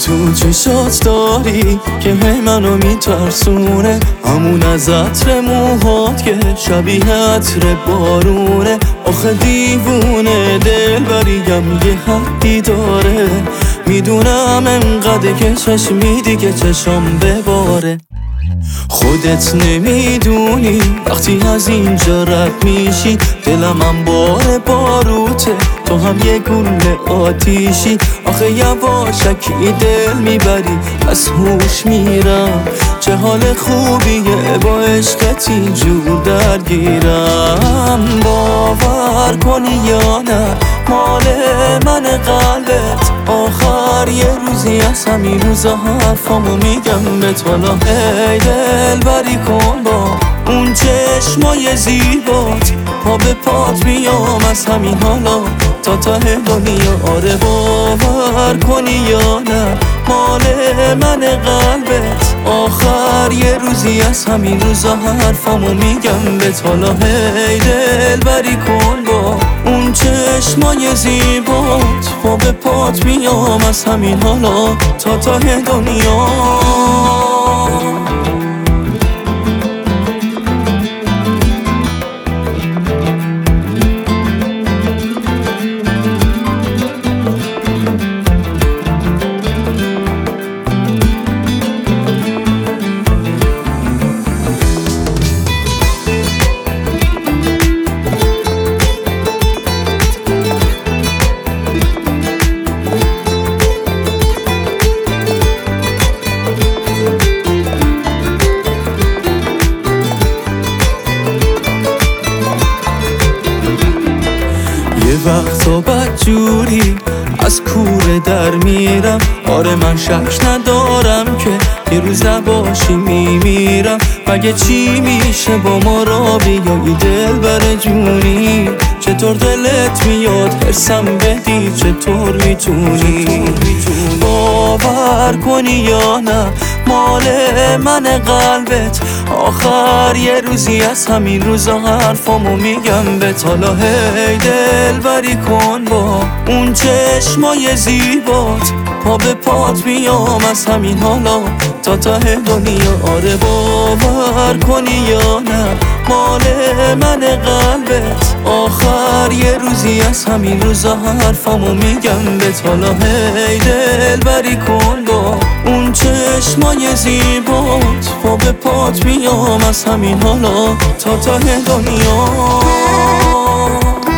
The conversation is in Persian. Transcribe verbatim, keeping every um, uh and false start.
تو چشات داری که هی منو میترسونه، همون از عطر موهات که شبیه عطر بارونه. آخه دیوونه دلبریم یه حدی داره، میدونم انقدر که چشمی دیگه چشم بباره. خودت نمیدونی وقتی از اینجا رد میشی دلم انبار باروته، تو هم یه گل آتیشی. آخه یواشکی دل میبری از هوش میرم، چه حال خوبیه با عشقت اینجور درگیرم. باور کنی یا نه مال من قلبت، آخر یه روزی از همین روزا حرفامو میگم بهت. والا ای دل بری کن با اون چشمای زیبات، پا به پات میام از همین حالا تا ته دنیا. آره باور کنی یا نه مال من قلبت، آخر یه روزی از همین روزا حرفامو میگم بهت. حالا هی دل بری کن با اون چشمای زیبات، پا به پات میام از همین حالا تا ته دنیا. یه وقتا بدجوری از کوره در میرم، آره من شک ندارم که یه روز نباشی میمیرم. مگه چی میشه با ما را بیایی دل بر جونی؟ چطور دلت میاد حسم بدی؟ چطور میتونی باور کنی یا نه مال من قلبت، آخر یه روزی از همین روزا حرفامو میگم بهت. حالا هی دل بری کن با اون چشمای زیبات، پا به پات میام از همین حالا تا ته دنیا. آره باور کنی یا نه مال من قلبت، آخر یه روزی از همین روزا حرفامو میگم بهت. حالا هی دل بری کن با اون چشمای زیبات، پا به پات میام از همین حالا تا ته دنیا.